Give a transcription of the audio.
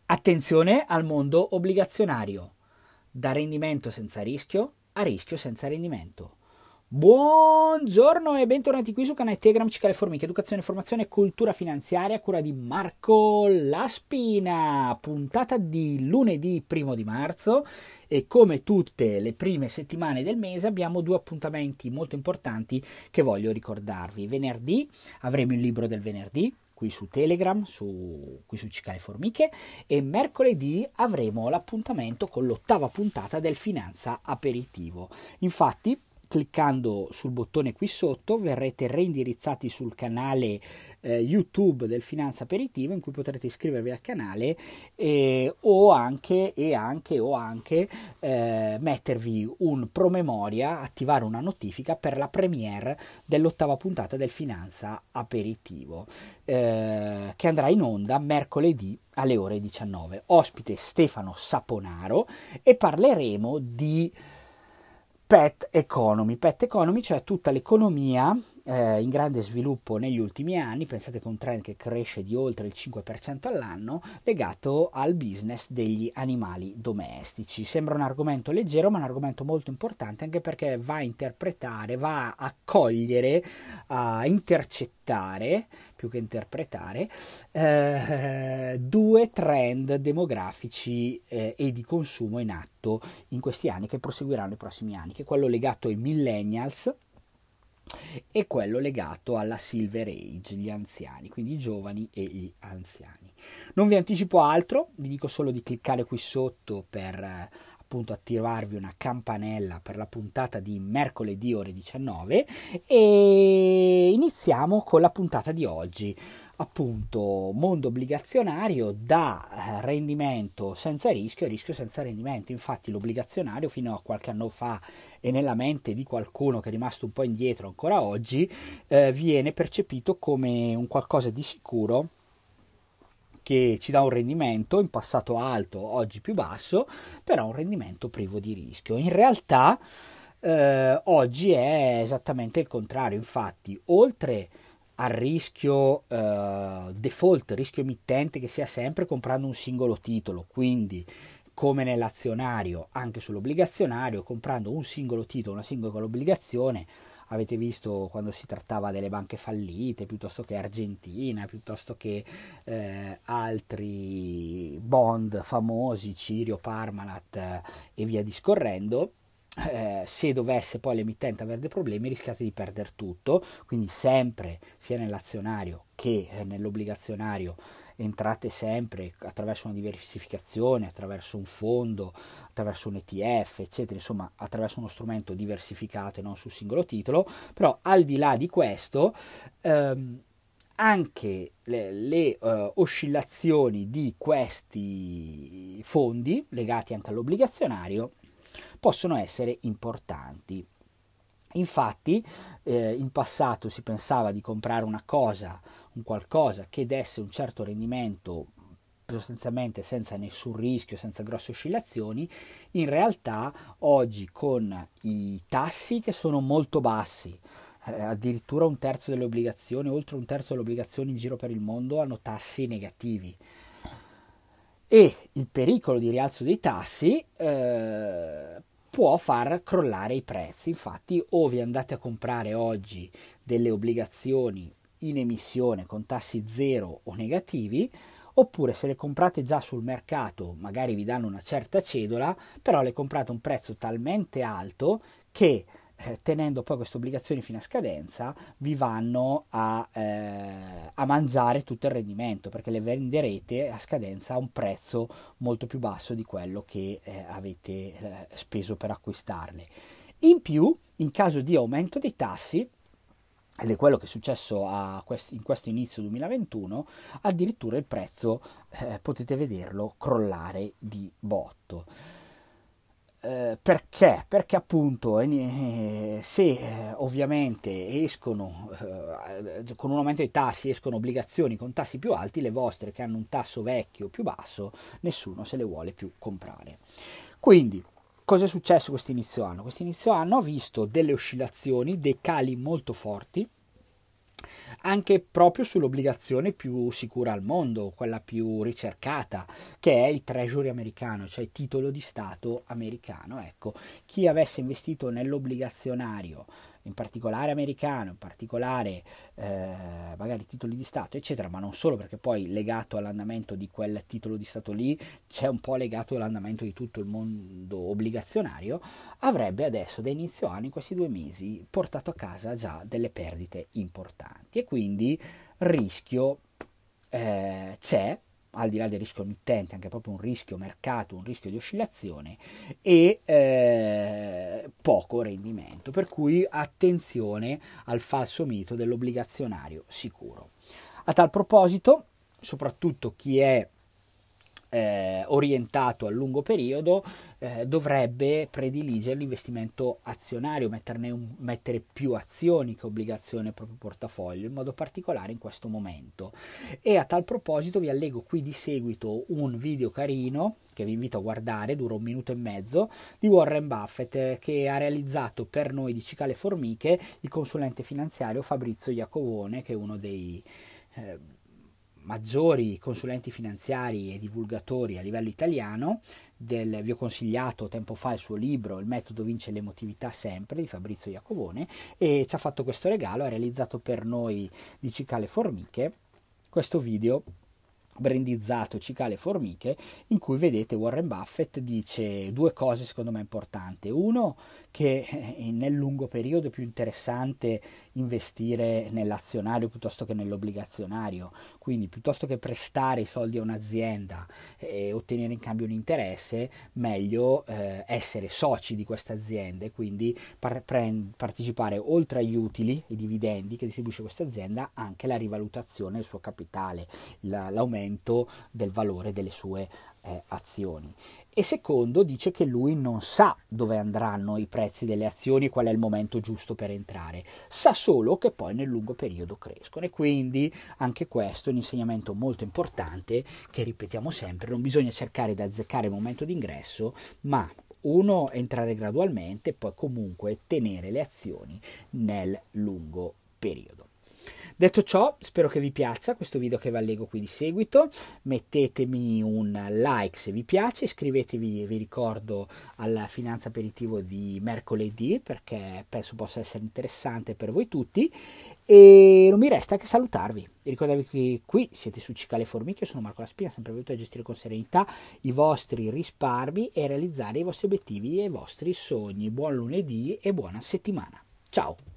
Attenzione al mondo obbligazionario, da rendimento senza rischio a rischio senza rendimento. Buongiorno e bentornati qui su canale Telegram Cicale Formiche, educazione, formazione e cultura finanziaria a cura di Marco Laspina, puntata di lunedì 1 marzo e come tutte le prime settimane del mese abbiamo due appuntamenti molto importanti che voglio ricordarvi. Venerdì avremo il libro del venerdì, qui su Telegram, qui su Cicale Formiche, e mercoledì avremo l'appuntamento con l'8ª puntata del Finanza Aperitivo. Infatti, cliccando sul bottone qui sotto verrete reindirizzati sul canale YouTube del Finanza Aperitivo, in cui potrete iscrivervi al canale o anche mettervi un promemoria, attivare una notifica per la premiere dell'8ª puntata del Finanza Aperitivo, che andrà in onda mercoledì alle ore 19. Ospite Stefano Saponaro e parleremo di Pet economy, cioè tutta l'economia in grande sviluppo negli ultimi anni. Pensate che è un trend che cresce di oltre il 5% all'anno, legato al business degli animali domestici. Sembra un argomento leggero, ma è un argomento molto importante, anche perché va a interpretare, va a cogliere, a intercettare, più che interpretare, due trend demografici e di consumo in atto in questi anni, che proseguiranno nei prossimi anni, che è quello legato ai millennials e quello legato alla silver age, gli anziani, quindi i giovani e gli anziani. Non vi anticipo altro, vi dico solo di cliccare qui sotto per appunto attivarvi una campanella per la puntata di mercoledì ore 19 e iniziamo con la puntata di oggi. Appunto, mondo obbligazionario da rendimento senza rischio a rischio senza rendimento. Infatti l'obbligazionario fino a qualche anno fa e nella mente di qualcuno che è rimasto un po' indietro ancora oggi viene percepito come un qualcosa di sicuro che ci dà un rendimento in passato alto, oggi più basso, però un rendimento privo di rischio. In realtà oggi è esattamente il contrario. Infatti, oltre al rischio default, rischio emittente che sia sempre comprando un singolo titolo, quindi come nell'azionario anche sull'obbligazionario, comprando un singolo titolo, una singola obbligazione. Avete visto quando si trattava delle banche fallite, piuttosto che Argentina, piuttosto che altri bond famosi, Cirio, Parmalat e via discorrendo. Se dovesse poi l'emittente avere dei problemi rischiate di perdere tutto, quindi sempre sia nell'azionario che nell'obbligazionario entrate sempre attraverso una diversificazione, attraverso un fondo, attraverso un ETF, eccetera, insomma attraverso uno strumento diversificato e non sul singolo titolo. Però al di là di questo anche le oscillazioni di questi fondi legati anche all'obbligazionario possono essere importanti. Infatti in passato si pensava di comprare un qualcosa che desse un certo rendimento sostanzialmente senza nessun rischio, senza grosse oscillazioni. In realtà oggi, con i tassi che sono molto bassi, addirittura un terzo delle obbligazioni, oltre un terzo delle obbligazioni in giro per il mondo hanno tassi negativi, e il pericolo di rialzo dei tassi può far crollare i prezzi. Infatti o vi andate a comprare oggi delle obbligazioni in emissione con tassi zero o negativi, oppure se le comprate già sul mercato magari vi danno una certa cedola, però le comprate a un prezzo talmente alto che tenendo poi queste obbligazioni fino a scadenza vi vanno a mangiare tutto il rendimento, perché le venderete a scadenza a un prezzo molto più basso di quello che avete speso per acquistarle. In più, in caso di aumento dei tassi, ed è quello che è successo in questo inizio 2021, addirittura il prezzo potete vederlo crollare di botto. Perché? Perché appunto se ovviamente escono con un aumento dei tassi, escono obbligazioni con tassi più alti, le vostre che hanno un tasso vecchio più basso, nessuno se le vuole più comprare. Quindi cosa è successo questo inizio anno? Questo inizio anno ha visto delle oscillazioni, dei cali molto forti anche proprio sull'obbligazione più sicura al mondo, quella più ricercata, che è il Treasury americano, cioè il titolo di Stato americano. Ecco, chi avesse investito nell'obbligazionario, in particolare americano, in particolare magari titoli di Stato, eccetera, ma non solo, perché poi legato all'andamento di quel titolo di Stato lì c'è un po' legato all'andamento di tutto il mondo obbligazionario, avrebbe adesso da inizio anno, in questi 2 mesi, portato a casa già delle perdite importanti, e quindi rischio c'è, al di là del rischio emittente, anche proprio un rischio mercato, un rischio di oscillazione e poco rendimento, per cui attenzione al falso mito dell'obbligazionario sicuro. A tal proposito, soprattutto chi è orientato al lungo periodo dovrebbe prediligere l'investimento azionario, mettere più azioni che obbligazioni nel proprio portafoglio, in modo particolare in questo momento. E a tal proposito vi allego qui di seguito un video carino che vi invito a guardare, dura 1 minuto e mezzo, di Warren Buffett, che ha realizzato per noi di Cicale Formiche il consulente finanziario Fabrizio Iacovone, che è uno dei maggiori consulenti finanziari e divulgatori a livello italiano. Vi ho consigliato tempo fa il suo libro Il metodo vince l'emotività sempre, di Fabrizio Iacovone, e ci ha fatto questo regalo, ha realizzato per noi di Cicale Formiche questo video brandizzato Cicale Formiche, in cui vedete Warren Buffett dice 2 cose secondo me importanti. Uno, che nel lungo periodo è più interessante investire nell'azionario piuttosto che nell'obbligazionario, quindi piuttosto che prestare i soldi a un'azienda e ottenere in cambio un interesse, meglio essere soci di queste aziende, quindi partecipare oltre agli utili, i dividendi che distribuisce questa azienda, anche la rivalutazione del suo capitale, l'aumento del valore delle sue azioni. E secondo, dice che lui non sa dove andranno i prezzi delle azioni e qual è il momento giusto per entrare, sa solo che poi nel lungo periodo crescono, e quindi anche questo è un insegnamento molto importante che ripetiamo sempre: non bisogna cercare di azzeccare il momento d'ingresso, ma entrare gradualmente e poi comunque tenere le azioni nel lungo periodo. Detto ciò, spero che vi piaccia questo video che vi allego qui di seguito, mettetemi un like se vi piace, iscrivetevi, vi ricordo, alla Finanza Aperitivo di mercoledì, perché penso possa essere interessante per voi tutti, e non mi resta che salutarvi. Ricordatevi che qui siete su Cicale Formiche, io sono Marco Laspina, sempre venuto a gestire con serenità i vostri risparmi e realizzare i vostri obiettivi e i vostri sogni. Buon lunedì e buona settimana. Ciao!